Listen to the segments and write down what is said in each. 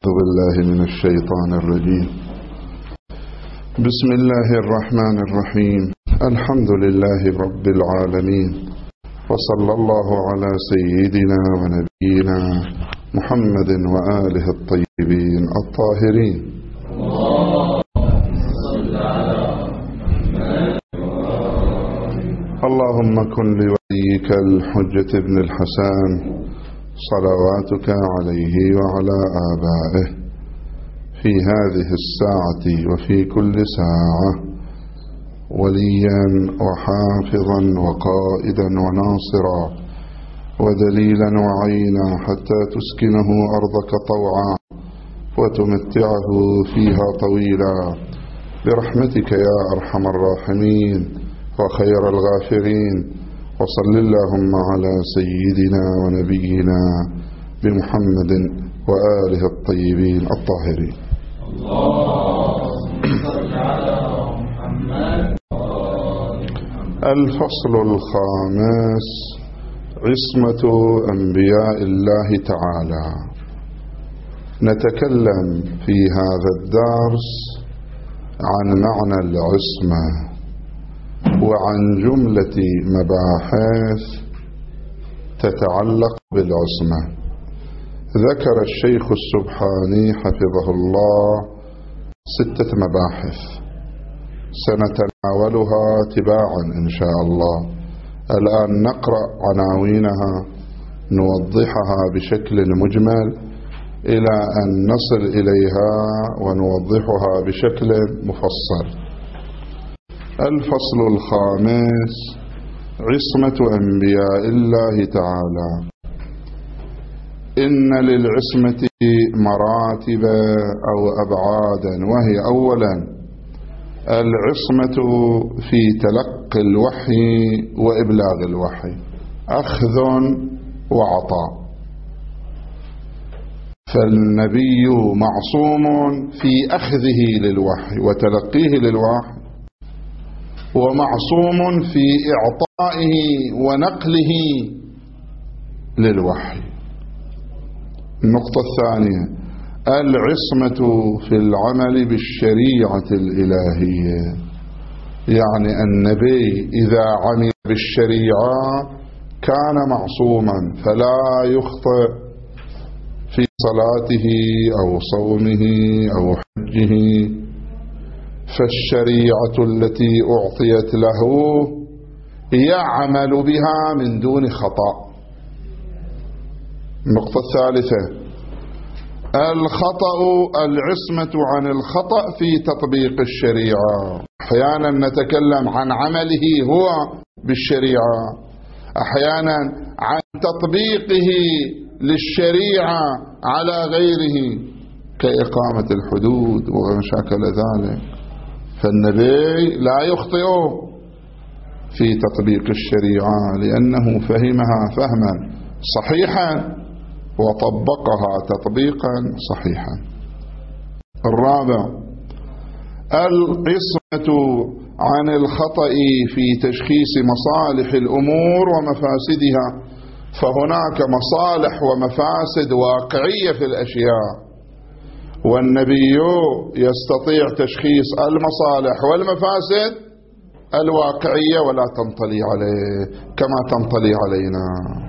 أعوذ بالله من الشيطان الرجيم. بسم الله الرحمن الرحيم. الحمد لله رب العالمين، وصلى الله على سيدنا ونبينا محمد وآله الطيبين الطاهرين. اللهم كن لوليك الحجة بن الحسن صلواتك عليه وعلى آبائه في هذه الساعة وفي كل ساعة وليا وحافظا وقائدا وناصرا ودليلا وعينا حتى تسكنه أرضك طوعا وتمتعه فيها طويلا برحمتك يا أرحم الراحمين وخير الغافرين. وصل اللهم على سيدنا ونبينا بمحمد وآله الطيبين الطاهرين. الفصل الخامس: عصمة أنبياء الله تعالى. نتكلم في هذا الدرس عن معنى العصمة وعن جملة مباحث تتعلق بالعصمة. ذكر الشيخ السبحاني حفظه الله 6 مباحث سنتناولها تباعا إن شاء الله. الآن نقرأ عناوينها نوضحها بشكل مجمل إلى أن نصل إليها ونوضحها بشكل مفصل. الفصل الخامس: عصمة أنبياء الله تعالى. إن للعصمة مراتب أو أبعادا، وهي أولا العصمة في تلقي الوحي وإبلاغ الوحي، أخذ وعطاء. فالنبي معصوم في أخذه للوحي وتلقيه للوحي، ومعصوم في إعطائه ونقله للوحي. النقطة الثانية: العصمة في العمل بالشريعة الإلهية، يعني النبي إذا عمل بالشريعة كان معصوما فلا يخطئ في صلاته أو صومه أو حجه، فالشريعة التي أعطيت له يعمل بها من دون خطأ. النقطة الثالثة: الخطأ، العصمة عن الخطأ في تطبيق الشريعة. أحيانا نتكلم عن عمله هو بالشريعة، أحيانا عن تطبيقه للشريعة على غيره كإقامة الحدود وما شاكل ذلك. فالنبي لا يخطئ في تطبيق الشريعة لأنه فهمها فهما صحيحا وطبقها تطبيقا صحيحا. الرابع: العصمة عن الخطأ في تشخيص مصالح الأمور ومفاسدها. فهناك مصالح ومفاسد واقعية في الأشياء، والنبي يستطيع تشخيص المصالح والمفاسد الواقعية ولا تنطلي عليه كما تنطلي علينا.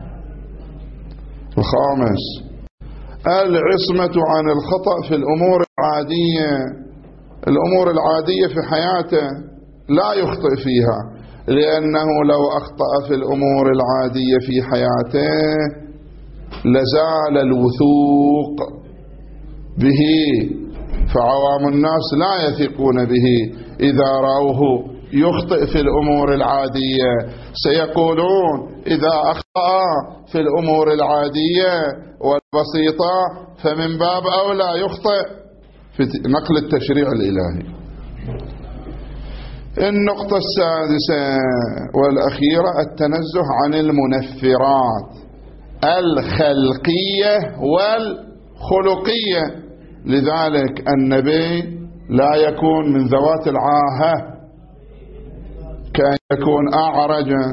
الخامس: العصمة عن الخطأ في الأمور العادية. الأمور العادية في حياته لا يخطئ فيها، لأنه لو أخطأ في الأمور العادية في حياته لزال الوثوق به، فعوام الناس لا يثقون به. إذا رأوه يخطئ في الأمور العادية سيقولون إذا أخطأ في الأمور العادية والبسيطة فمن باب أولى يخطئ في نقل التشريع الإلهي. النقطة السادسة والأخيرة: التنزه عن المنفرات الخلقية والخلقية. لذلك النبي لا يكون من ذوات العاهة، كان يكون أعرجا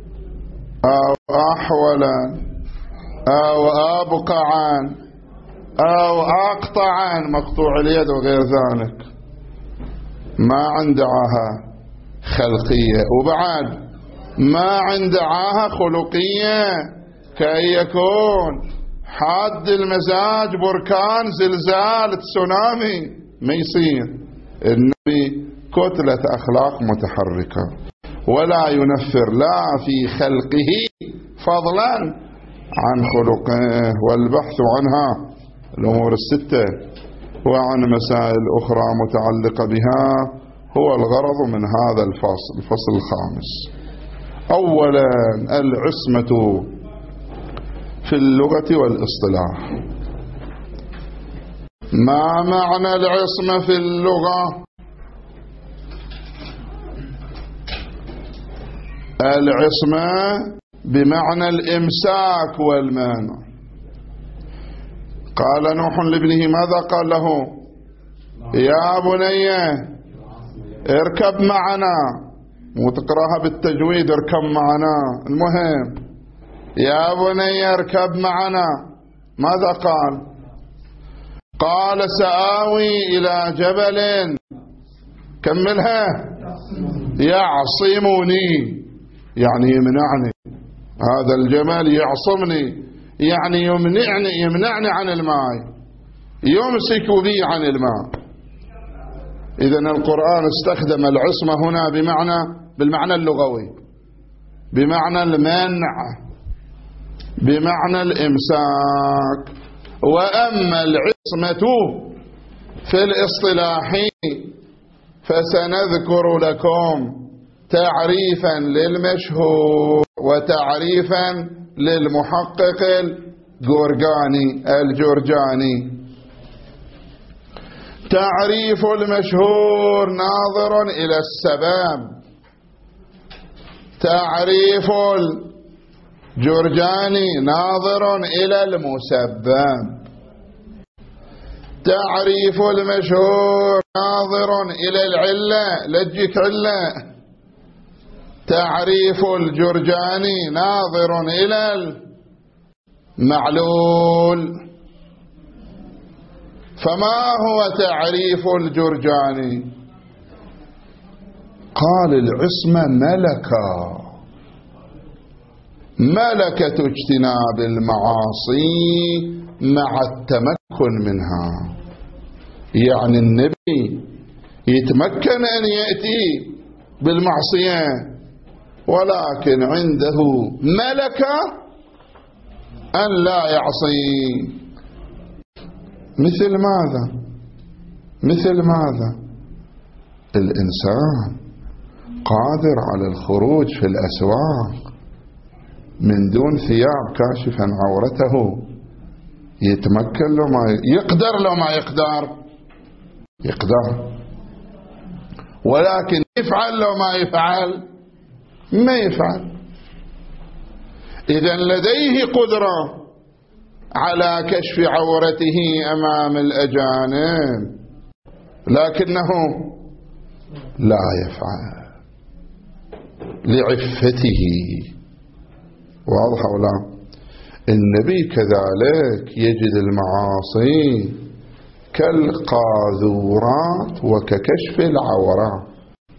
أو أحولا أو أبقعا أو أقطعا مقطوع اليد وغير ذلك، ما عنده عاهة خلقية. وبعد ما عنده عاهة خلقية، كأن يكون حاد المزاج، بركان، زلزال، تسونامي، ما يصير. النبي كتلة أخلاق متحركة، ولا ينفر لا في خلقه فضلا عن خلقه. والبحث عنها الأمور الستة وعن مسائل أخرى متعلقة بها هو الغرض من هذا الفصل الخامس. أولا العصمة في اللغة والاصطلاح. ما معنى العصمة في اللغة؟ العصمة بمعنى الإمساك والمانع. قال نوح لابنه، ماذا قال له؟ يا بني اركب معنا، وتقراها بالتجويد اركب معنا. المهم يا بني اركب معنا، ماذا قال؟ قال سآوي إلى جبل، كملها، يعصمني، يعني يمنعني، هذا الجبل يعصمني، يعني يمنعني عن الماء، يمسك بي عن الماء. إذن القرآن استخدم العصمة هنا بالمعنى اللغوي، بمعنى المنع، بمعنى الإمساك. وأما العصمة في الاصطلاح فسنذكر لكم تعريفا للمشهور وتعريفا للمحقق الجرجاني. تعريف المشهور ناظر إلى السبب، تعريف الجرجاني ناظر إلى المسبب. تعريف المشهور ناظر إلى العلة، لجك علة. تعريف الجرجاني ناظر إلى المعلول. فما هو تعريف الجرجاني؟ قال العصمة ملكة اجتناب المعاصي مع التمكن منها. يعني النبي يتمكن أن يأتي بالمعصية، ولكن عنده ملكة أن لا يعصي. مثل ماذا؟ الإنسان قادر على الخروج في الأسواق من دون ثياب كاشفا عورته، يتمكن له ما يقدر، لو ما يقدر، ولكن يفعل لو ما يفعل. إذن لديه قدرة على كشف عورته أمام الأجانب، لكنه لا يفعل لعفته. واضح ولا؟ النبي كذلك يجد المعاصي كالقاذورات وككشف العورات،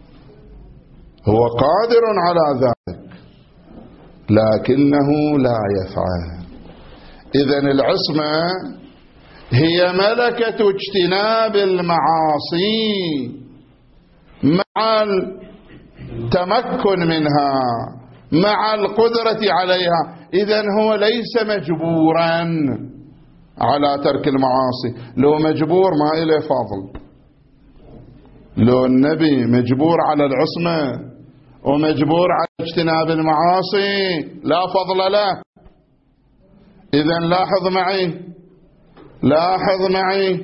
هو قادر على ذلك لكنه لا يفعل. إذن العصمة هي ملكة اجتناب المعاصي مع التمكن منها، مع القدرة عليها. إذن هو ليس مجبورا على ترك المعاصي. لو مجبور ما إليه فضل. لو النبي مجبور على العصمة ومجبور على اجتناب المعاصي لا فضل له. إذن لاحظ معي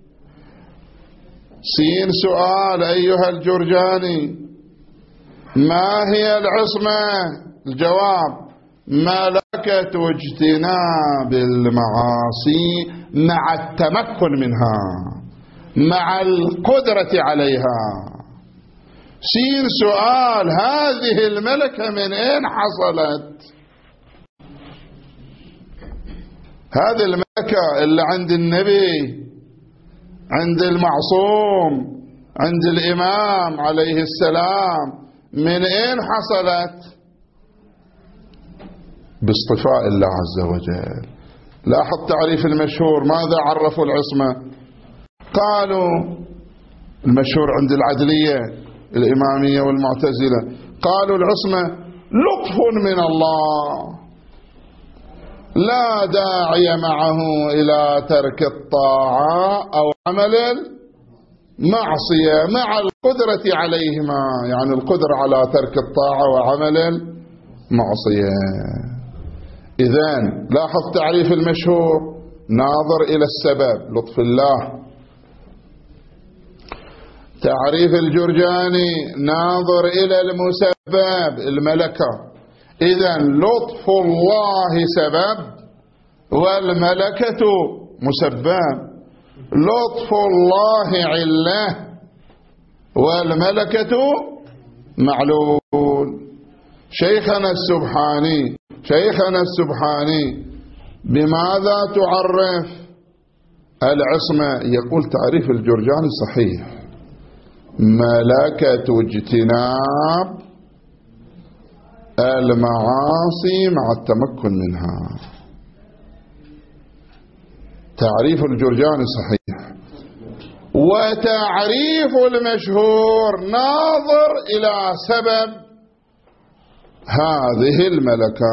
سين سؤال أيها الجرجاني: ما هي العصمة؟ الجواب: ملكة اجتناب المعاصي مع التمكن منها، مع القدرة عليها. سين سؤال: هذه الملكة من أين حصلت؟ هذه الملكة اللي عند النبي، عند المعصوم، عند الإمام عليه السلام، من أين حصلت؟ باصطفاء الله عز وجل. لاحظ تعريف المشهور، ماذا عرفوا العصمة؟ قالوا المشهور عند العدلية الإمامية والمعتزلة، قالوا العصمة لطف من الله لا داعي معه إلى ترك الطاعة أو عمل المعصية مع القدرة عليهما، يعني القدرة على ترك الطاعة وعمل المعصية. إذن لاحظ تعريف المشهور ناظر إلى السبب لطف الله. تعريف الجرجاني ناظر إلى المسبب الملكة. إذن لطف الله سبب والملكة مسبب، لطف الله علة والملكة معلول. شيخنا السبحاني بماذا تعرف العصمة؟ يقول تعريف الجرجاني صحيح، ملكة اجتناب المعاصي مع التمكن منها. تعريف الجرجاني صحيح. وتعريف المشهور ناظر إلى سبب هذه الملكة.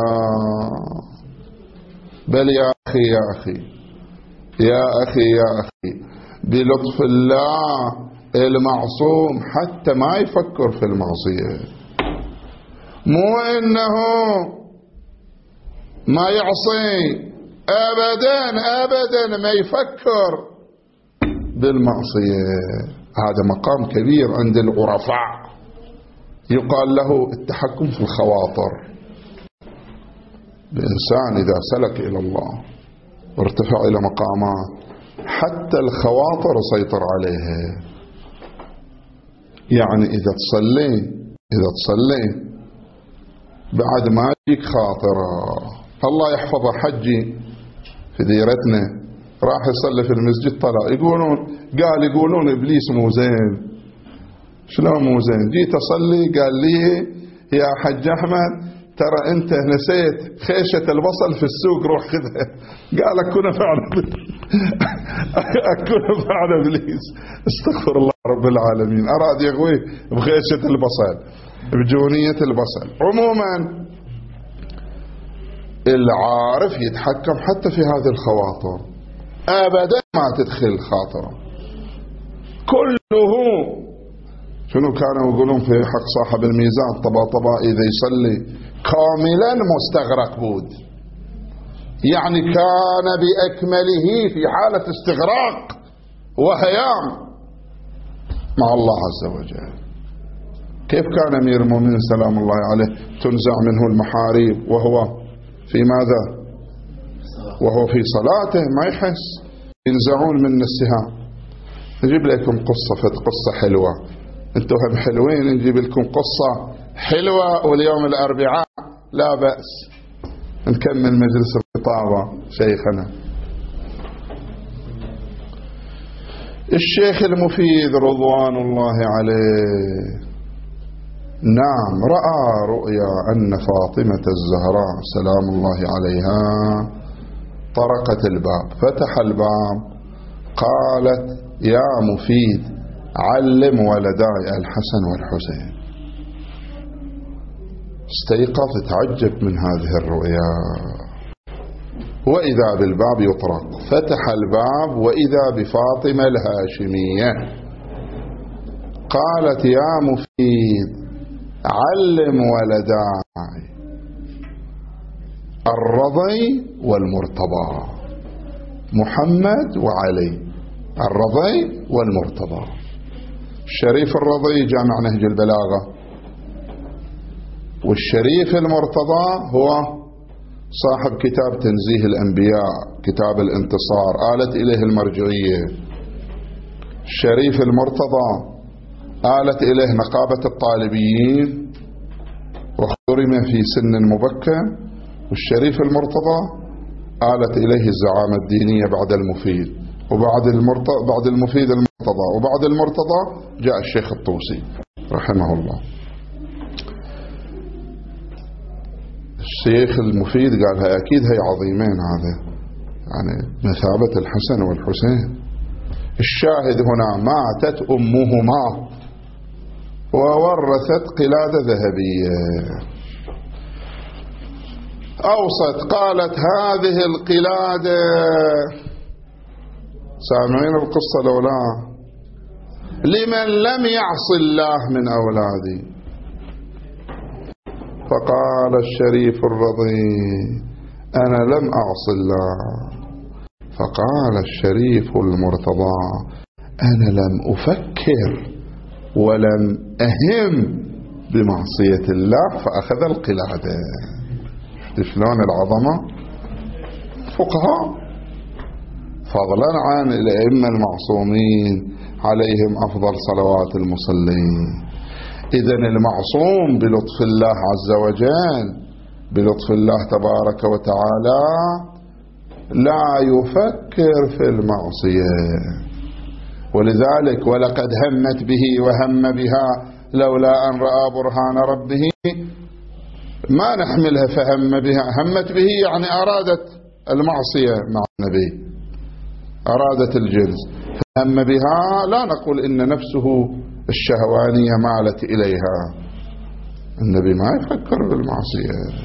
بل يا أخي بلطف الله المعصوم حتى ما يفكر في المعصية، مو إنه ما يعصي أبدا ما يفكر بالمعصية. هذا مقام كبير عند العرفاء، يقال له التحكم في الخواطر. الإنسان إذا سلك إلى الله وارتفع إلى مقامات حتى الخواطر يسيطر عليها. يعني إذا تصلي بعد ما يجيك خاطرة، الله يحفظه حجي في ديرتنا راح يصلي في المسجد، طلع يقولون إبليس مو زين. شلون مو زين؟ جيت أصلي قال لي يا حج أحمد ترى أنت نسيت خيشة البصل في السوق، روح خذها. قال أكون فعل إبليس. استغفر الله رب العالمين، أراد يغويه بخيشة البصل، بجونية البصل. عموما العارف يتحكم حتى في هذه الخواطر، أبدا ما تدخل خاطره كله. شنو كانوا يقولون في حق صاحب الميزان؟ طبا إذا يصلي كاملا مستغرق بود، يعني كان بأكمله في حالة استغراق وهيام مع الله عز وجل. كيف كان أمير المؤمنين سلام الله عليه تنزع منه المحاريب وهو في ماذا؟ وهو في صلاته ما يحس، ينزعون من السهام. نجيب لكم قصة حلوة، انتم هم حلوين، نجيب لكم قصة حلوة واليوم الأربعاء لا بأس نكمل مجلس الخطابة. شيخنا الشيخ المفيد رضوان الله عليه، نعم، رأى رؤيا أن فاطمة الزهراء سلام الله عليها طرقت الباب، فتح الباب، قالت يا مفيد علم ولداي الحسن والحسين. استيقظ تعجب من هذه الرؤيا، وإذا بالباب يطرق، فتح الباب وإذا بفاطمة الهاشمية. قالت يا مفيد علم ولداي الرضي والمرتضى، محمد وعلي، الرضي والمرتضى. الشريف الرضي جامع نهج البلاغة، والشريف المرتضى هو صاحب كتاب تنزيه الأنبياء، كتاب الانتصار، آلت إليه المرجعية. الشريف المرتضى آلت إليه نقابة الطالبيين واخترم في سن مبكر. والشريف المرتضى آلت إليه الزعامة الدينية بعد المفيد، بعد المفيد المرتضى، وبعد المرتضى جاء الشيخ الطوسي رحمه الله. الشيخ المفيد قال هاي أكيد هي عظيمين، هذا يعني مثابة الحسن والحسين. الشاهد هنا ماتت أمهما وورثت قلادة ذهبية. أوصت قالت هذه القلادة، سامعين القصة لولا، لمن لم يعص الله من أولادي. فقال الشريف الرضي أنا لم أعص الله. فقال الشريف المرتضى أنا لم أفكر ولم أهم بمعصية الله. فأخذ القلادة. شلون العظمة؟ فقهاء، فضلا عن الأئمة المعصومين عليهم أفضل صلوات المصلين. إذن المعصوم بلطف الله عز وجل، بلطف الله تبارك وتعالى، لا يفكر في المعصية. ولذلك ولقد همت به وهم بها لولا أن رأى برهان ربه، ما نحملها فهم بها. همت به يعني أرادت المعصية مع النبي، أرادت الجنس. هم بها لا نقول إن نفسه الشهوانية مالت إليها. النبي ما يفكر بالمعصية،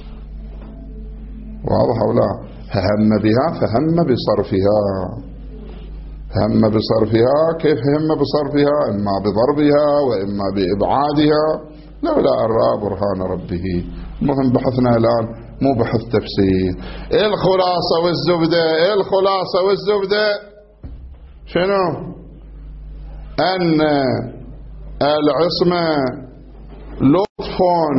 واضح أو لا؟ هم بها فهم بصرفها. هم بصرفها، كيف هم بصرفها؟ إما بضربها وإما بإبعادها لولا أن رأى برهان ربه. المهم بحثنا الآن مو بحث تفسير. إيه الخلاصة والزبدة؟ إيه الخلاصة والزبدة؟ شنو؟ أن العصمة لطف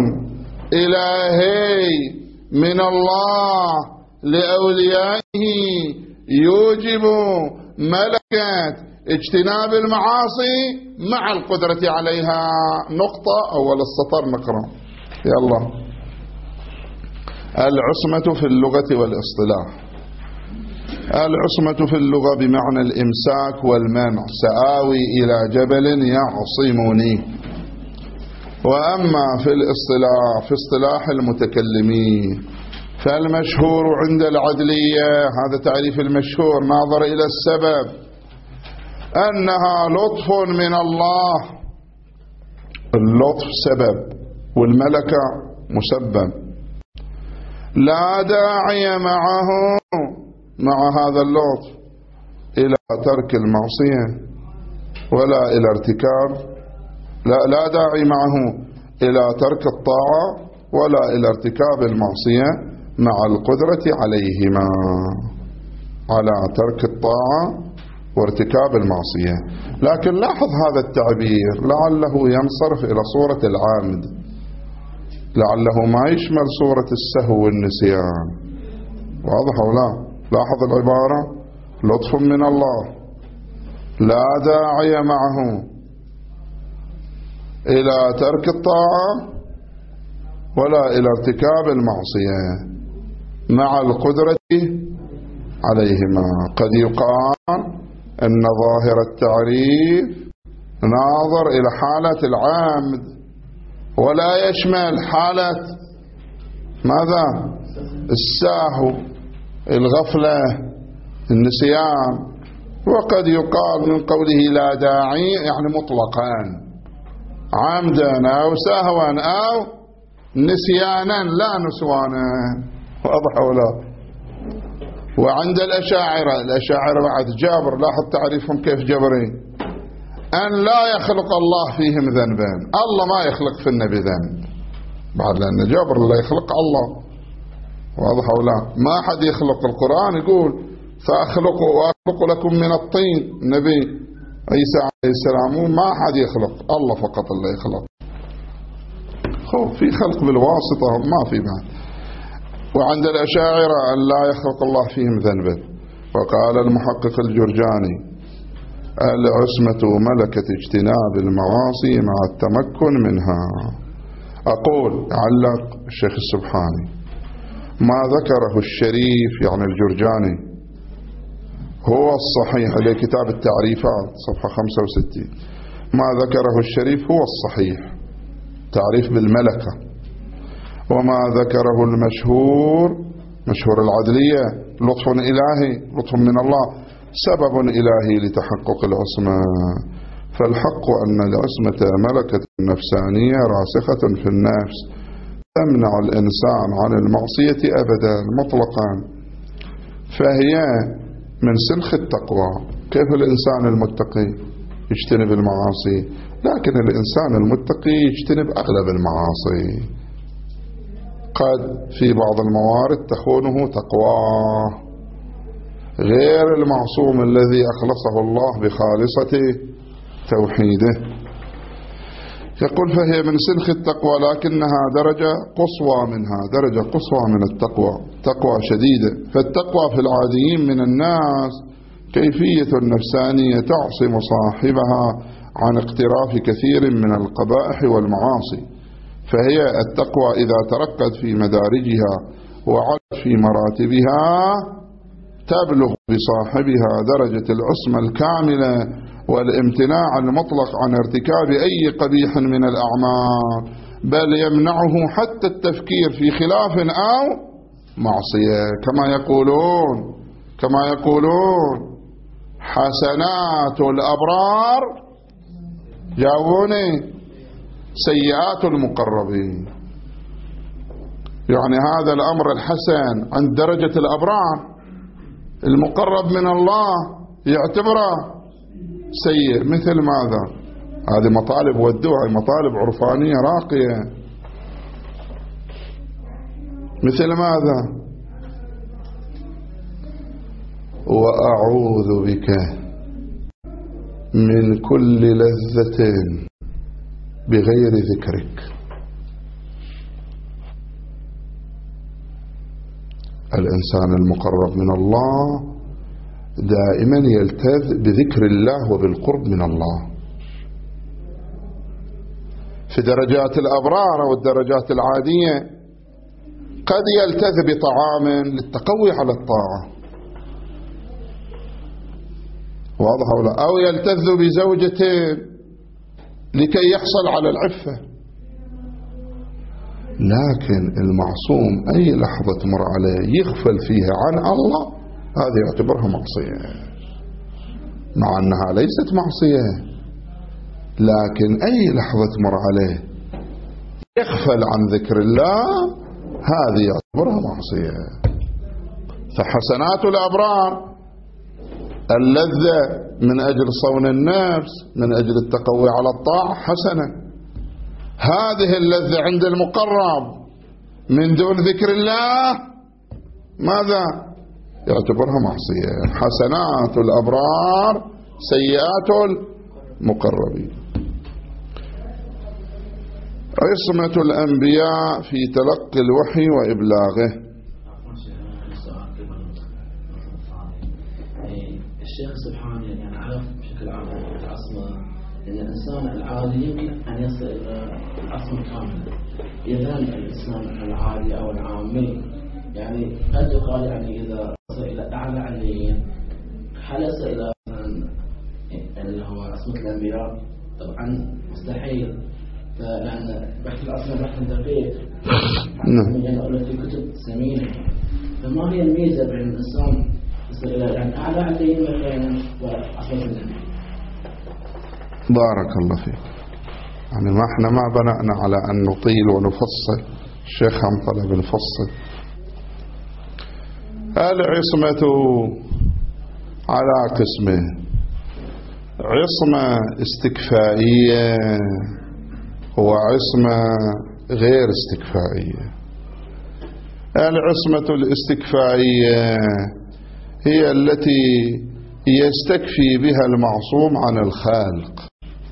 إلهي من الله لأوليائه يوجب ملكة اجتناب المعاصي مع القدرة عليها. نقطة أول السطر نقرأ يلا. العصمة في اللغة والاصطلاح. العصمة في اللغة بمعنى الإمساك والمنع، سآوي إلى جبل يعصمني. وأما في الاصطلاح، في اصطلاح المتكلمين، فالمشهور عند العدلية، هذا تعريف المشهور ناظر إلى السبب، أنها لطف من الله. اللطف سبب والملكة مسبب، لا داعي معه، مع هذا اللطف، إلى ترك المعصية ولا إلى ارتكاب، لا داعي معه إلى ترك الطاعة ولا إلى ارتكاب المعصية مع القدرة عليهما، على ترك الطاعة وارتكاب المعصية. لكن لاحظ هذا التعبير لعله ينصرف إلى صورة العامد، لعله ما يشمل صورة السهو والنسيان. واضح أو لا؟ لاحظ العبارة، لطف من الله لا داعي معه إلى ترك الطاعة ولا إلى ارتكاب المعصية مع القدرة عليهما. قد يقال أن ظاهر التعريف ناظر إلى حالة العامد ولا يشمل حالة ماذا؟ الساهو، الغفلة، النسيان. وقد يقال من قوله لا داعي يعني مطلقا، عمدا أو سهوا أو نسيانا لا نسوانا. واضح ولا؟ وعند الأشاعرة بعد جابر، لاحظ تعريفهم كيف جبري، أن لا يخلق الله فيهم ذنبا. الله ما يخلق في النبي ذنب بعد، لأن جابر لا يخلق الله. واضح أو لا؟ ما حد يخلق. القرآن يقول سأخلق وأخلق لكم من الطين. النبي عيسى عليه السلام ما حد يخلق، الله فقط اللي يخلق. في خلق بالواسطة ما في بعد. وعند الأشاعرة أن لا يخلق الله فيهم ذنبا. وقال المحقق الجرجاني العصمة ملكة اجتناب المعاصي مع التمكن منها. أقول علق الشيخ السبحاني ما ذكره الشريف يعني الجرجاني هو الصحيح، عليه كتاب التعريفات صفحة 65. ما ذكره الشريف هو الصحيح، تعريف بالملكة. وما ذكره المشهور، مشهور العدلية، لطف إلهي، لطف من الله، سبب إلهي لتحقق العصمة. فالحق أن العصمة ملكة نفسانية راسخة في النفس تمنع الإنسان عن المعصية أبدا مطلقا، فهي من سلخ التقوى. كيف الإنسان المتقي يجتنب المعاصي، لكن الإنسان المتقي يجتنب أغلب المعاصي، قد في بعض الموارد تخونه تقواه، غير المعصوم الذي أخلصه الله بخالصة توحيده. يقول فهي من سلخ التقوى، لكنها درجة قصوى منها، درجة قصوى من التقوى، تقوى شديدة. فالتقوى في العاديين من الناس كيفية نفسانية تعصم صاحبها عن اقتراف كثير من القبائح والمعاصي. فهي التقوى إذا ترقت في مدارجها وعلت في مراتبها تبلغ بصاحبها درجة العصمة الكاملة والامتناع المطلق عن ارتكاب أي قبيح من الأعمال، بل يمنعه حتى التفكير في خلاف أو معصية. كما يقولون حسنات الأبرار جاوبوني سيئات المقربين. يعني هذا الأمر الحسن عند درجة الأبرار، المقرب من الله يعتبره سيء. مثل ماذا؟ هذه مطالب ودوها، مطالب عرفانية راقية. مثل ماذا؟ وأعوذ بك من كل لذة بغير ذكرك. الإنسان المقرب من الله دائما يلتذ بذكر الله وبالقرب من الله. في درجات الأبرار والدرجات العادية قد يلتذ بطعام للتقوي على الطاعة، واضح ولا؟ أو يلتذ بزوجة لكي يحصل على العفة. لكن المعصوم أي لحظة تمر عليه يغفل فيها عن الله، هذه يعتبرها معصية، مع أنها ليست معصية، لكن أي لحظة تمر عليه يغفل عن ذكر الله، هذه يعتبرها معصية. فحسنات الأبرار اللذة من أجل صون النفس، من أجل التقوي على الطاعة حسنة. هذه اللذة عند المقرب من دون ذكر الله ماذا؟ يعتبرها معصية. حسنات الأبرار سيئات المقربين. عصمة الأنبياء في تلقي الوحي وإبلاغه. الشيخ سبحانه يعني عرف بشكل عام العصمة، أن الإنسان العادي يمكن أن يصل إلى العصمة الكاملة. إذا الإنسان العادي أو العامي يعني قد يقال يعني إذا وصل إلى أعلى عليين هل يصل إلى اللي هو عصمة الأنبياء؟ طبعا مستحيل، لأن بحث العصمة بحث دقيق يعني أقول في كتب ثمينة. فما هي الميزة بين الإنسان يصل إلى يعني أعلى عليين مثلا وعصمة الأنبياء؟ بارك الله فيك. يعني ما احنا ما بنأنا على أن نطيل ونفصل، الشيخ هم طلب نفصل. العصمة على قسمين: عصمة استكفائية وعصمة غير استكفائية. العصمة الاستكفائية هي التي يستكفي بها المعصوم عن الخالق.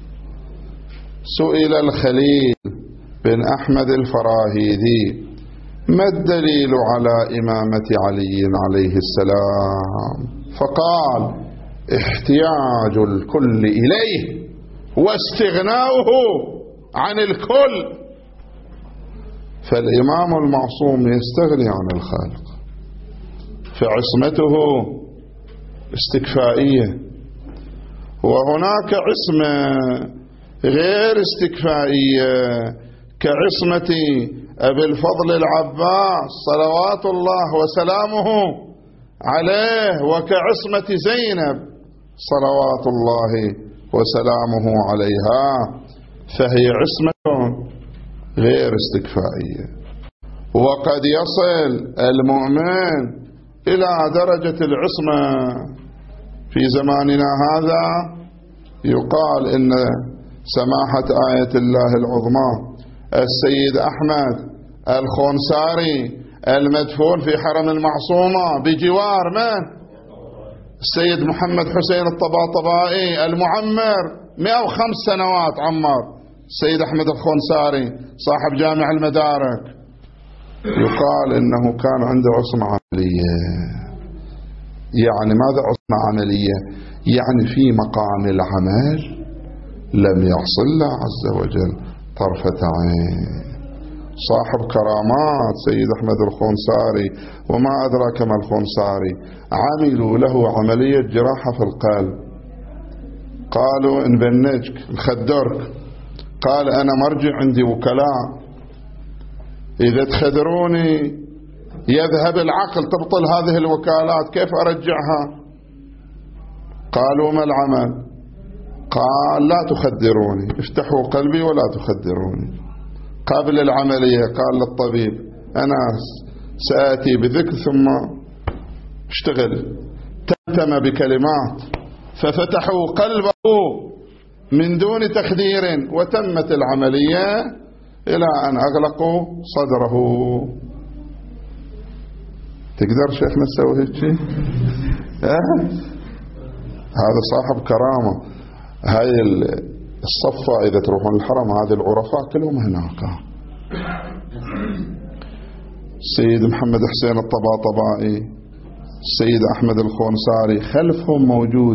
سئل الخليل بن أحمد الفراهيدي: ما الدليل على إمامة علي عليه السلام؟ فقال: احتياج الكل إليه واستغناؤه عن الكل. فالإمام المعصوم يستغني عن الخالق، فعصمته استكفائية. وهناك عصمة غير استكفائية كعصمة أبي الفضل العباس صلوات الله وسلامه عليه، وكعصمة زينب صلوات الله وسلامه عليها، فهي عصمة غير استكفائية. وقد يصل المؤمن إلى درجة العصمة في زماننا هذا. يقال إن سماحة آية الله العظمى السيد أحمد الخنساري المدفون في حرم المعصومة بجوار من؟ السيد محمد حسين الطباطبائي المعمر 105 سنوات عمر السيد أحمد الخنساري صاحب جامع المدارك، يقال إنه كان عنده عصمة عملية. يعني ماذا عصمة عملية؟ يعني في مقام العمل لم يحصل له عز وجل طرفة عين. صاحب كرامات سيد أحمد الخنساري، وما أدراك ما الخنساري، عملوا له عملية جراحة في القلب، قالوا نبنجك نخدرك، قال أنا مرجع عندي وكلاء، إذا تخدروني يذهب العقل، تبطل هذه الوكالات، كيف أرجعها؟ قالوا ما العمل؟ قال لا تخدروني، افتحوا قلبي ولا تخدروني. قبل العملية قال للطبيب أنا سآتي بذكر ثم اشتغل، تمتم بكلمات، ففتحوا قلبه من دون تخدير، وتمت العملية إلى أن أغلقوا صدره. تقدر شيخنا تسوي هيك شيء؟ هذا صاحب كرامة. هاي الصفة إذا تروحون الحرم هذه العرفاء كلهم هناك. السيد محمد حسين الطباطبائي، السيد أحمد الخنساري، خلفهم موجود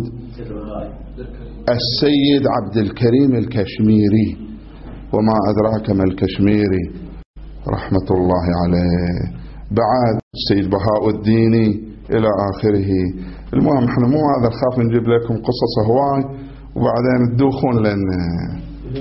السيد عبد الكريم الكشميري، وما أدراك ما الكشميري رحمة الله عليه، بعد السيد بهاء الديني إلى آخره. المهم احنا مو هذا نخاف نجيب لكم قصص هواي وبعدين تدوخون لنا.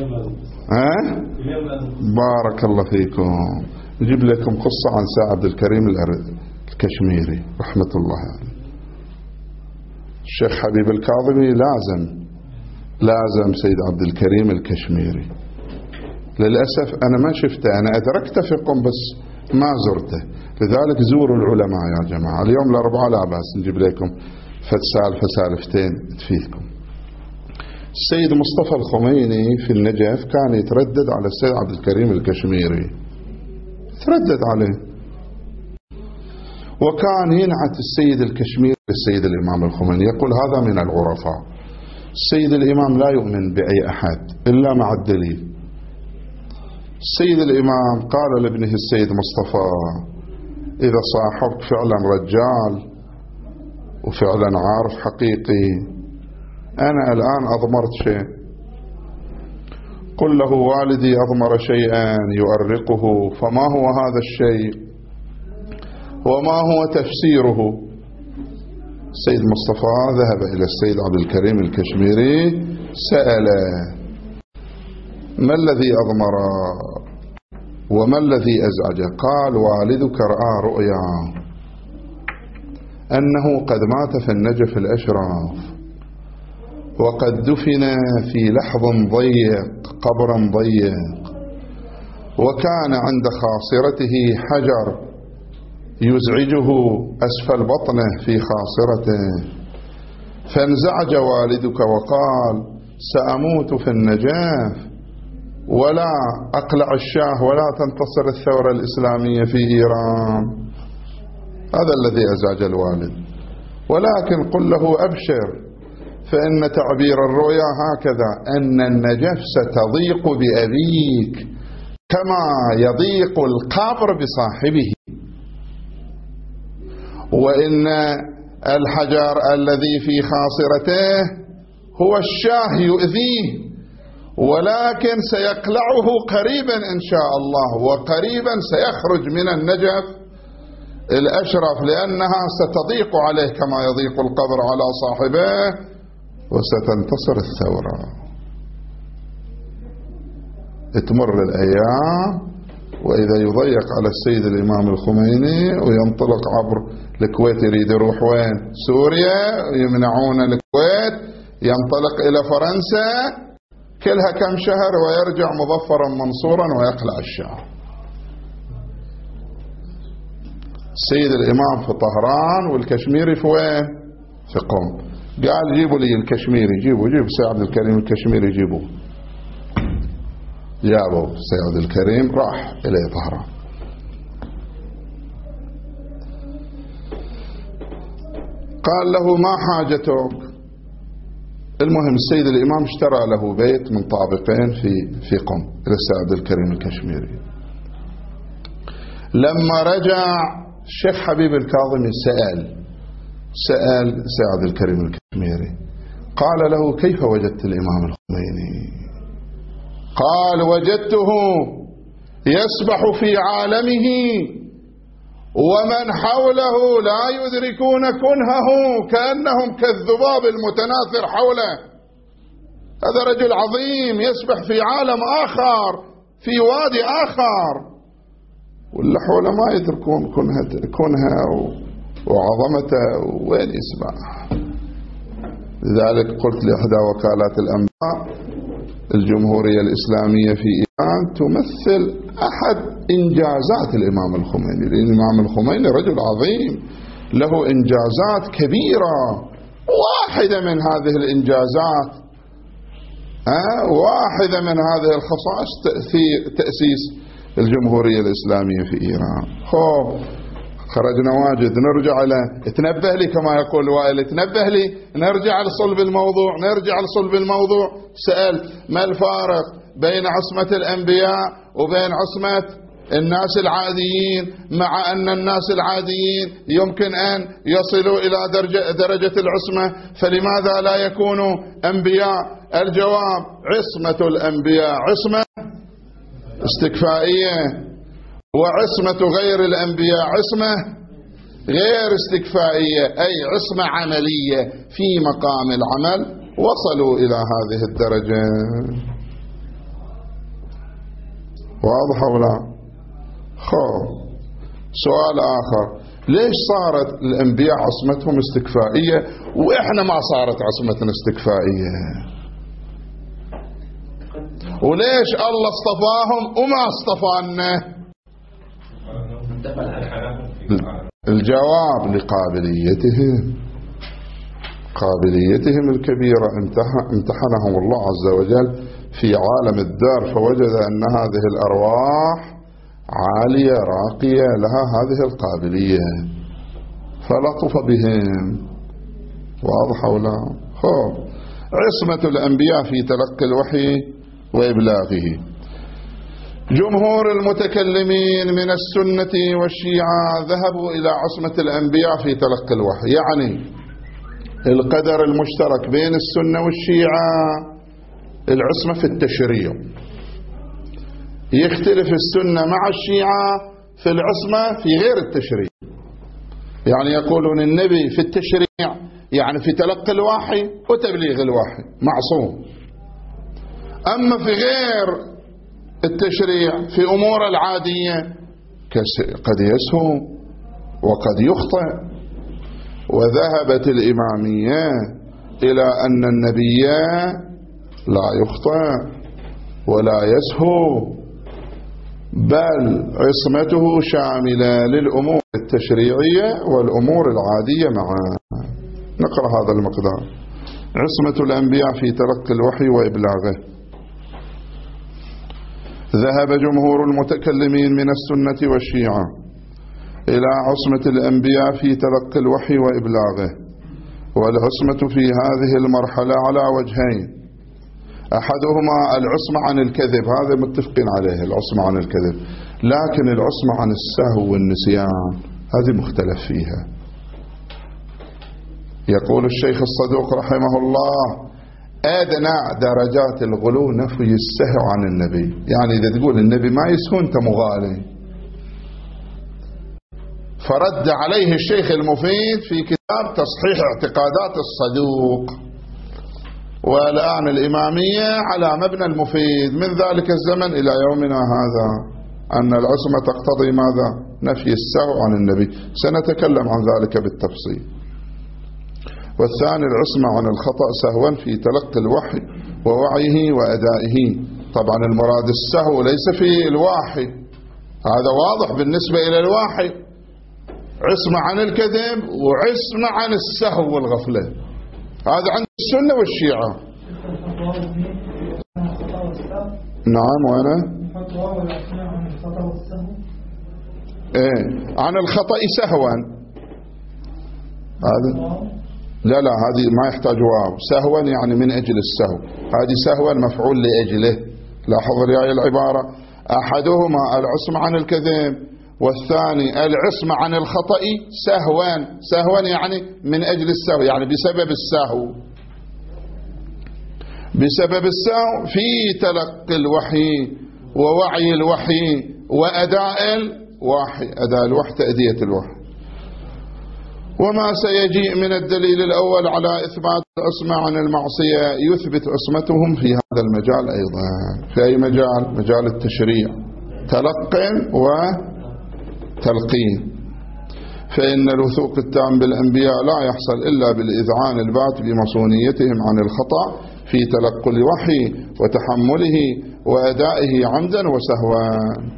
بارك الله فيكم. نجيب لكم قصة عن سيد عبد الكريم الكشميري رحمة الله عليه. الشيخ حبيب الكاظمي لازم سيد عبد الكريم الكشميري. للأسف أنا ما شفته، أنا أدركته في قم بس ما زرته. لذلك زوروا العلماء يا جماعة. اليوم الأربعاء لا بأس نجيب لكم سالفتين تفيدكم. السيد مصطفى الخميني في النجف كان يتردد على السيد عبد الكريم الكشميري، يتردد عليه، وكان ينعت السيد الكشميري للسيد الإمام الخميني، يقول هذا من العرفاء. السيد الإمام لا يؤمن بأي أحد إلا مع الدليل. السيد الإمام قال لابنه السيد مصطفى إذا صاحبك فعلا رجال وفعلا عارف حقيقي، أنا الآن أضمرت شيء، قل له والدي أضمر شيئا يؤرقه، فما هو هذا الشيء وما هو تفسيره؟ السيد مصطفى ذهب إلى السيد عبد الكريم الكشميري سأله ما الذي أضمر وما الذي أزعجه؟ قال والدك رأى رؤيا أنه قد مات في النجف الأشراف، وقد دفن في لحظ ضيق، قبر ضيق، وكان عند خاصرته حجر يزعجه أسفل بطنه في خاصرته، فانزعج والدك وقال سأموت في النجف ولا أقلع الشاه ولا تنتصر الثورة الإسلامية في إيران. هذا الذي أزعج الوالد. ولكن قل له أبشر، فإن تعبير الرؤيا هكذا أن النجف ستضيق بأبيك كما يضيق القبر بصاحبه، وإن الحجر الذي في خاصرته هو الشاه يؤذيه، ولكن سيقلعه قريبا إن شاء الله، وقريبا سيخرج من النجف الأشرف، لأنها ستضيق عليه كما يضيق القبر على صاحبه، وستنتصر الثورة. تمر الأيام وإذا يضيق على السيد الإمام الخميني وينطلق عبر الكويت، يريد يروح وين؟ سوريا، يمنعون الكويت، ينطلق إلى فرنسا، كلها كم شهر ويرجع مظفرا منصورا ويقلع الشام. السيد الإمام في طهران والكشميري في وين؟ في قم. قال جيبوا لي الكشميري، جيبوا سيد عبد الكريم الكشميري، جيبوا. جابوا سيد الكريم، راح إلى طهران. قال له ما حاجتك؟ المهم السيد الإمام اشترى له بيت من طابقين في قم إلى السيد عبد الكريم الكشميري. لما رجع الشيخ حبيب الكاظمي سأل السيد عبد الكريم الكشميري، قال له كيف وجدت الإمام الخميني؟ قال وجدته يسبح في عالمه ومن حوله لا يدركون كنهه، كأنهم كالذباب المتناثر حوله. هذا رجل عظيم يسبح في عالم آخر، في وادي آخر، واللي حوله ما يدركون كنها وعظمته، وين يسبح. لذلك قلت لإحدى وكالات الأنباء الجمهورية الإسلامية في إيران تمثل أحد إنجازات الإمام الخميني، لأن الإمام الخميني رجل عظيم له إنجازات كبيرة. واحدة من هذه الإنجازات، واحدة من هذه الخصائص تأسيس الجمهورية الإسلامية في إيران. خرجنا واجد، نرجع تنبه لي كما يقول وائل، تنبه لي، نرجع لصلب الموضوع. سألت ما الفارق بين عصمة الأنبياء وبين عصمة الناس العاديين، مع أن الناس العاديين يمكن أن يصلوا إلى درجة العصمة، فلماذا لا يكونوا أنبياء؟ الجواب: عصمة الأنبياء عصمة استكفائية، وعصمة غير الأنبياء عصمة غير استكفائية، أي عصمة عملية في مقام العمل. وصلوا إلى هذه الدرجة. واضح ولا؟ سؤال آخر: ليش صارت الأنبياء عصمتهم استكفائية وإحنا ما صارت عصمتنا استكفائية؟ وليش الله اصطفاهم وما اصطفانا؟ الجواب: قابليتهم الكبيرة. امتحنهم الله عز وجل في عالم الدار، فوجد أن هذه الأرواح عالية راقية لها هذه القابلية، فلطف بهم. واضح ولا؟ عصمة الأنبياء في تلقي الوحي وإبلاغه. جمهور المتكلمين من السنة والشيعة ذهبوا إلى عصمة الأنبياء في تلقي الوحي، يعني القدر المشترك بين السنة والشيعة العصمة في التشريع. يختلف السنة مع الشيعة في العصمة في غير التشريع، يعني يقولون النبي في التشريع يعني في تلقي الوحي وتبليغ الوحي معصوم، أما في غير التشريع في أمور العادية قد يسهو وقد يخطئ. وذهبت الإمامية إلى أن النبي لا يخطئ ولا يسهو، بل عصمته شاملة للأمور التشريعية والأمور العادية معا. نقرأ هذا المقدار: عصمة الأنبياء في تلقي الوحي وإبلاغه. ذهب جمهور المتكلمين من السنة والشيعة إلى عصمة الأنبياء في تلقي الوحي وإبلاغه، والعصمة في هذه المرحلة على وجهين: أحدهما العصمة عن الكذب، هذا متفقين عليه، العصمة عن الكذب، لكن العصمة عن السهو والنسيان هذه مختلف فيها. يقول الشيخ الصدوق رحمه الله: أدنى درجات الغلو نفي السهو عن النبي. يعني إذا تقول النبي ما يسهو أنت مغالي. فرد عليه الشيخ المفيد في كتاب تصحيح اعتقادات الصدوق. والآن الإمامية على مبنى المفيد من ذلك الزمن إلى يومنا هذا، أن العصمة تقتضي ماذا؟ نفي السهو عن النبي. سنتكلم عن ذلك بالتفصيل. والثاني العصمة عن الخطأ سهوا في تلقي الوحي ووعيه وأدائه. طبعا المراد السهو ليس في الوحي، هذا واضح بالنسبة إلى الوحي، عصمة عن الكذب وعصمة عن السهو والغفلة، هذا عند السنة والشيعة. نعم. وأنا عن الخطأ سهوا، هذا لا هذه ما يحتاج واو. سهوا يعني من أجل السهو، هذه سهوا مفعول لأجله. لاحظ رأي العبارة، أحدهما العصمة عن الكذب، والثاني العصمة عن الخطأ سهوا يعني من أجل السهو، يعني بسبب السهو، بسبب السهو في تلقي الوحي ووعي الوحي وأداء الوحي. أداء الوحي تأدية الوحي. وما سيجيء من الدليل الأول على إثبات العصمة عن المعصية يثبت عصمتهم في هذا المجال أيضا. في أي مجال؟ مجال التشريع، تلقين وتلقين. فإن الوثوق التام بالأنبياء لا يحصل إلا بالإذعان البات بمصونيتهم عن الخطأ في تلقي الوحي وتحمله وأدائه عمدا وسهوا.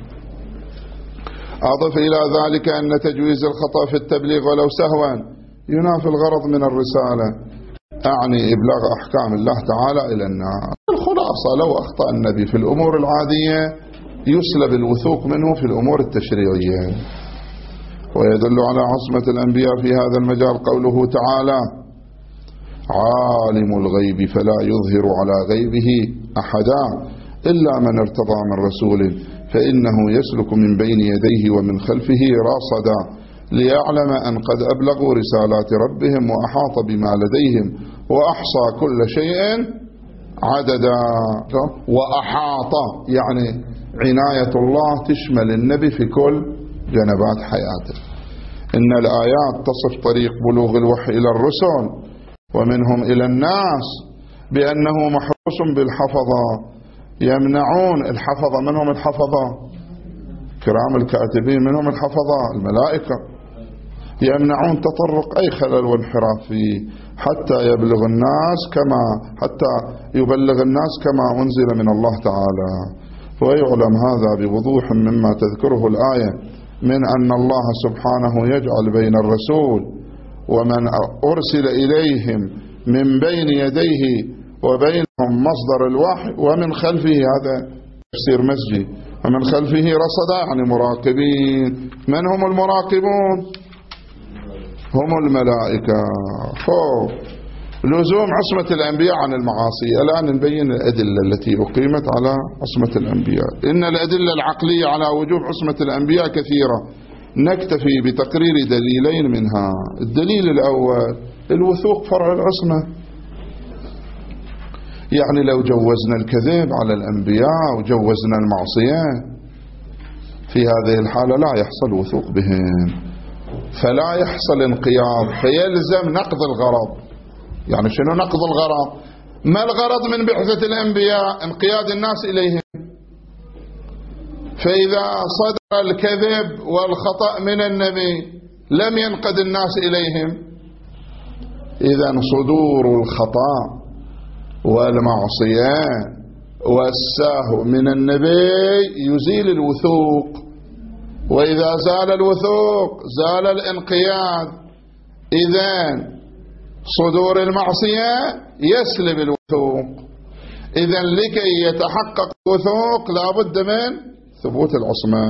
أضف إلى ذلك أن تجويز الخطأ في التبليغ ولو سهوا ينافي الغرض من الرسالة، أعني إبلاغ أحكام الله تعالى إلى الناس. الخلاصة لو أخطأ النبي في الأمور العادية يسلب الوثوق منه في الأمور التشريعية. ويدل على عصمة الأنبياء في هذا المجال قوله تعالى: عالم الغيب فلا يظهر على غيبه أحدا إلا من ارتضى من رسول فإنه يسلك من بين يديه ومن خلفه راصدا ليعلم أن قد أبلغوا رسالات ربهم وأحاط بما لديهم وأحصى كل شيء عددا. وأحاط يعني عناية الله تشمل النبي في كل جنبات حياته. إن الآيات تصف طريق بلوغ الوحي إلى الرسل ومنهم إلى الناس بأنه محروس بالحفظة، يمنعون الحفظة. منهم الحفظة كرام الكاتبين، منهم الحفظة الملائكة، يمنعون تطرق أي خلل وانحراف فيه حتى يبلغ الناس كما أنزل من الله تعالى. ويعلم هذا بوضوح مما تذكره الآية من أن الله سبحانه يجعل بين الرسول ومن أرسل إليهم من بين يديه وبينهم مصدر الوحي ومن خلفه، هذا تفسير مسجي، ومن خلفه رصدا يعني مراقبين. من هم المراقبون؟ هم الملائكة. لزوم عصمة الأنبياء عن المعاصي. الآن نبين الأدلة التي أقيمت على عصمة الأنبياء. إن الأدلة العقلية على وجوب عصمة الأنبياء كثيرة، نكتفي بتقرير دليلين منها. الدليل الأول الوثوق فرع العصمة، يعني لو جوزنا الكذب على الأنبياء وجوزنا المعصية في هذه الحالة لا يحصل وثوق بهم، فلا يحصل انقياد، فيلزم نقض الغرض. يعني شنو نقض الغرض؟ ما الغرض من بعثة الأنبياء؟ انقياد الناس إليهم. فإذا صدر الكذب والخطأ من النبي لم ينقد الناس إليهم، إذا صدور الخطأ والمعصية والسهو من النبي يزيل الوثوق، وإذا زال الوثوق زال الانقياد. إذن صدور المعصية يسلب الوثوق. إذن لكي يتحقق الوثوق لا بد من ثبوت العصمة.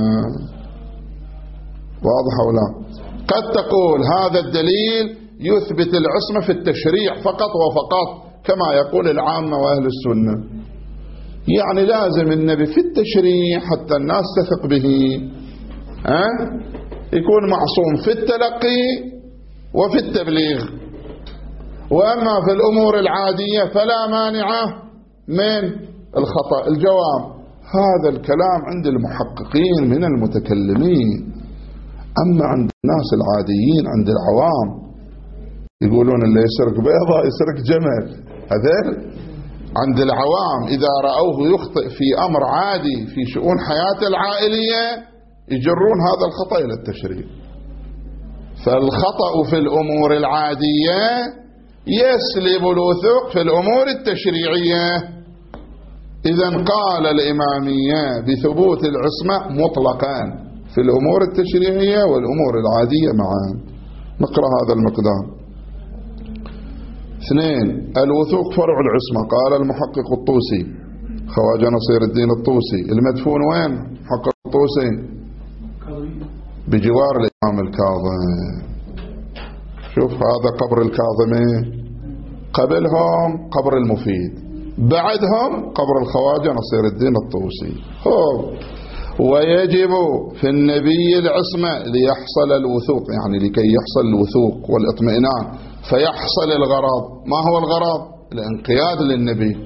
واضح أو لا؟ قد تقول هذا الدليل يثبت العصمة في التشريع فقط وفقط كما يقول العامة وأهل السنة، يعني لازم النبي في التشريع حتى الناس تثق به يكون معصوم في التلقي وفي التبليغ. وأما في الأمور العادية فلا مانع من الخطأ. الجواب: هذا الكلام عند المحققين من المتكلمين. أما عند الناس العاديين، عند العوام، يقولون اللي يسرق بيضة يسرق جمل، هذا عند العوام إذا رأوه يخطئ في أمر عادي في شؤون حياته العائلية يجرون هذا الخطأ إلى التشريع. فالخطأ في الأمور العادية يسلب الوثوق في الأمور التشريعية. إذن قال الإمامية بثبوت العصمة مطلقا في الأمور التشريعية والأمور العادية معا. نقرأ هذا المقدار. 2. الوثوق فرع العصمة. قال المحقق الطوسي خواجة نصير الدين الطوسي: المدفون وين محقق الطوسي؟ بجوار الإمام الكاظم. شوف هذا قبر الكاظمي، قبلهم قبر المفيد، بعدهم قبر الخواجة نصير الدين الطوسي. ويجب في النبي العصمة ليحصل الوثوق، يعني لكي يحصل الوثوق والاطمئنان فيحصل الغرض. ما هو الغرض؟ الانقياد للنبي.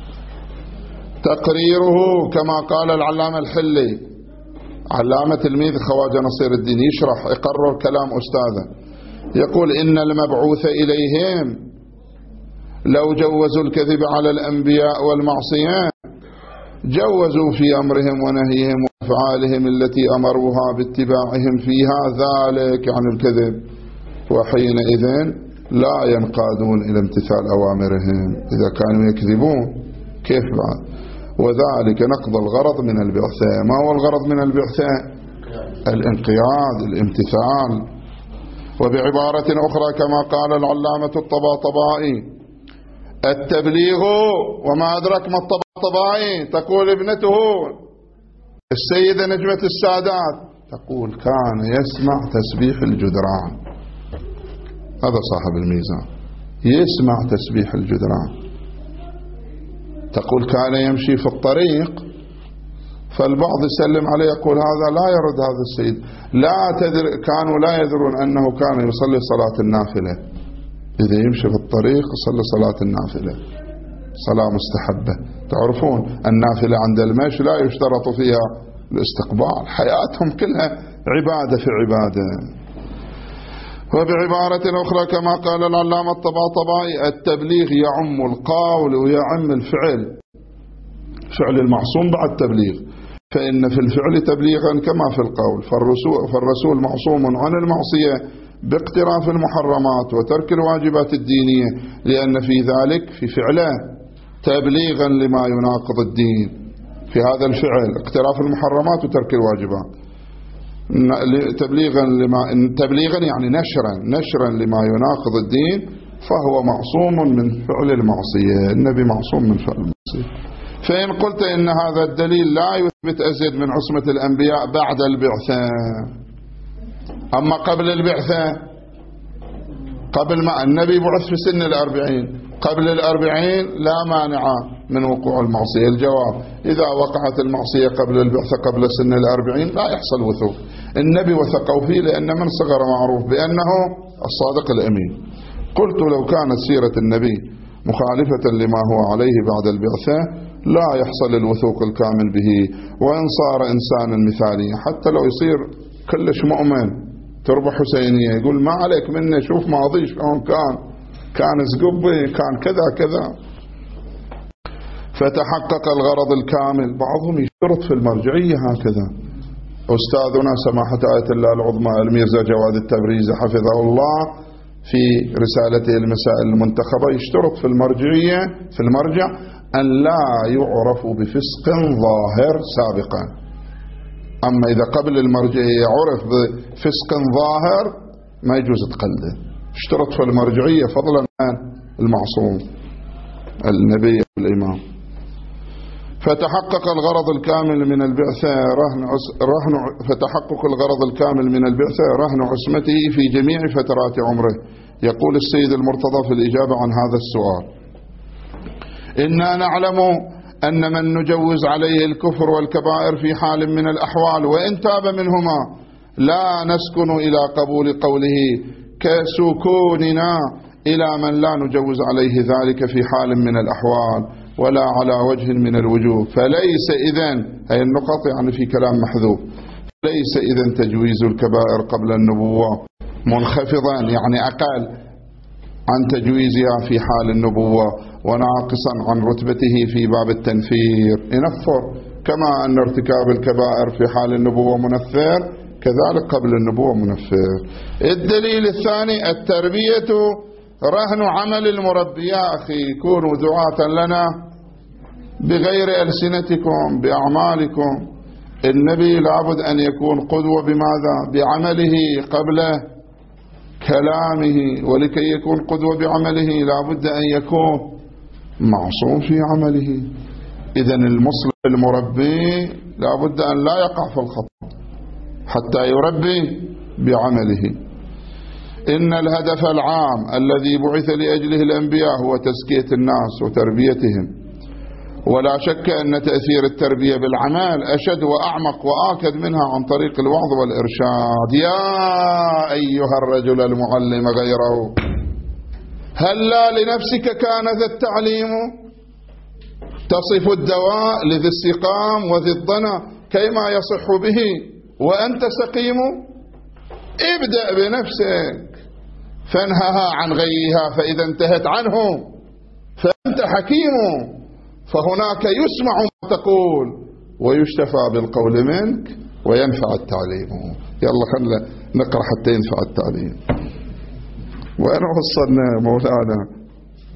تقريره كما قال العلامة الحلي، علامة تلميذ خواجة نصير الدين، يشرح يقرر كلام أستاذه، يقول: إن المبعوث إليهم لو جوزوا الكذب على الأنبياء والمعصية جوزوا في أمرهم ونهيهم وأفعالهم التي أمروها باتباعهم فيها ذلك عن الكذب، وحينئذ لا ينقادون إلى امتثال أوامرهم إذا كانوا يكذبون. كيف بعد؟ وذلك نقض الغرض من البعثة. ما هو الغرض من البعثة؟ الانقياد، الامتثال. وبعبارة أخرى كما قال العلامة الطباطبائي: التبليغ وما أدرك ما الطباطبائي. تقول ابنته السيدة نجمة السادات، تقول: كان يسمع تسبيح الجدران. هذا صاحب الميزان، يسمع تسبيح الجدران. تقول: كان يمشي في الطريق، فالبعض يسلم عليه يقول: هذا لا يرد هذا السيد. كانوا لا يدرون أنه كان يصلي صلاة النافلة. إذا يمشي في الطريق يصلي صلاة النافلة، صلاة مستحبة. تعرفون النافلة عند المشي لا يشترط فيها الاستقبال، حياتهم كلها عبادة في عبادة. وبعبارة أخرى كما قال العلامة الطباطبائي: التبليغ يعم القول ويعم الفعل، فعل المعصوم بعد تبليغ، فإن في الفعل تبليغا كما في القول. فالرسول معصوم عن المعصية باقتراف المحرمات وترك الواجبات الدينية، لأن في ذلك في فعله تبليغا لما يناقض الدين. في هذا الفعل اقتراف المحرمات وترك الواجبات، تبليغا يعني نشرا لما يناقض الدين، فهو معصوم من فعل المعصية. النبي معصوم من فعل المعصية. فإن قلت إن هذا الدليل لا يثبت أزيد من عصمة الأنبياء بعد البعثة، أما قبل البعثة، قبل ما النبي بعث في سن 40، قبل 40 لا مانع من وقوع المعصية. الجواب: إذا وقعت المعصية قبل البعثة قبل سن 40 لا يحصل وثوق. النبي وثقوا فيه لأن من صغر معروف بأنه الصادق الأمين. قلت: لو كانت سيرة النبي مخالفة لما هو عليه بعد البعثة لا يحصل الوثوق الكامل به، وإن صار إنسانا مثاليا، حتى لو يصير كلش مؤمن تربة حسينية يقول: ما عليك منه، شوف ماضي شلون كان زقبي، كان كذا كذا. فتحقق الغرض الكامل. بعضهم يشترط في المرجعية هكذا. أستاذنا سماحة آية الله العظمى الميرزا جواد التبريزي حفظه الله في رسالته المسائل المنتخبة يشترط في المرجعية، في المرجع، أن لا يعرف بفسق ظاهر سابقا. أما إذا قبل المرجعية يعرف بفسق ظاهر ما يجوز تقلده. اشترط في المرجعية فضلا عن المعصوم النبي الإمام. فتحقق الغرض الكامل من البعثة فتحقق الغرض الكامل من البعثة رهن عصمته في جميع فترات عمره. يقول السيد المرتضى في الإجابة عن هذا السؤال: إنا نعلم أن من نجوز عليه الكفر والكبائر في حال من الأحوال وإن تاب منهما لا نسكن إلى قبول قوله كسكوننا إلى من لا نجوز عليه ذلك في حال من الأحوال ولا على وجه من الوجوه. فليس إذن، هي النقط يعني في كلام محذوف، ليس إذن تجويز الكبائر قبل النبوة منخفضا يعني أقل عن تجويزها في حال النبوة وناقصا عن رتبته في باب التنفير، ينفر كما أن ارتكاب الكبائر في حال النبوة منفر كذلك قبل النبوة منفر. الدليل الثاني التربية رهن عمل المربي. يا أخي كونوا دعاة لنا بغير ألسنتكم بأعمالكم. النبي لابد أن يكون قدوة بماذا؟ بعمله قبل كلامه، ولكي يكون قدوة بعمله لابد أن يكون معصوم في عمله. إذن المصلح المربي لابد أن لا يقع في الخطأ حتى يربي بعمله. إن الهدف العام الذي بعث لأجله الأنبياء هو تزكية الناس وتربيتهم، ولا شك أن تأثير التربية بالعمل أشد وأعمق وآكد منها عن طريق الوعظ والإرشاد. يا أيها الرجل المعلم غيره، هلا لنفسك كان ذا التعليم تصف الدواء لذي السقام وذي الضنا كيما يصح به وأنت سقيم. ابدأ بنفسك فانهها عن غيها، فإذا انتهت عنه فأنت حكيم، فهناك يسمع ما تقول ويشتفى بالقول منك وينفع التعليم. يلا خلنا نقرأ حتى ينفع التعليم. وين وصلنا مولانا؟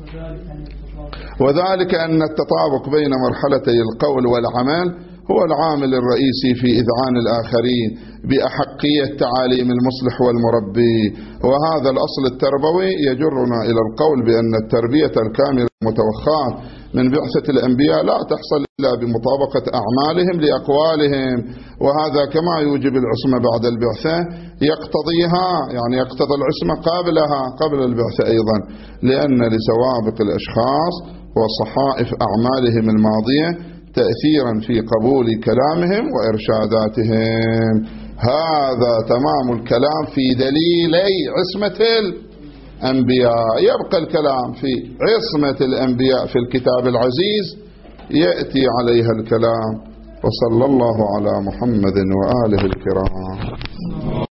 وذلك أن التطابق بين مرحلتي القول والعمل هو العامل الرئيسي في إذعان الآخرين بأحقية تعاليم المصلح والمربي. وهذا الأصل التربوي يجرنا إلى القول بأن التربية الكاملة المتوخاة من بعثة الأنبياء لا تحصل إلا بمطابقة أعمالهم لأقوالهم، وهذا كما يوجب العصمة بعد البعثة يقتضيها، يعني يقتضي العصمة قبل البعثة أيضا، لأن لسوابق الأشخاص وصحائف أعمالهم الماضية تأثيرا في قبول كلامهم وإرشاداتهم. هذا تمام الكلام في دليلي عصمة الأنبياء. يبقى الكلام في عصمة الأنبياء في الكتاب العزيز يأتي عليها الكلام. وصلى الله على محمد وآله الكرام.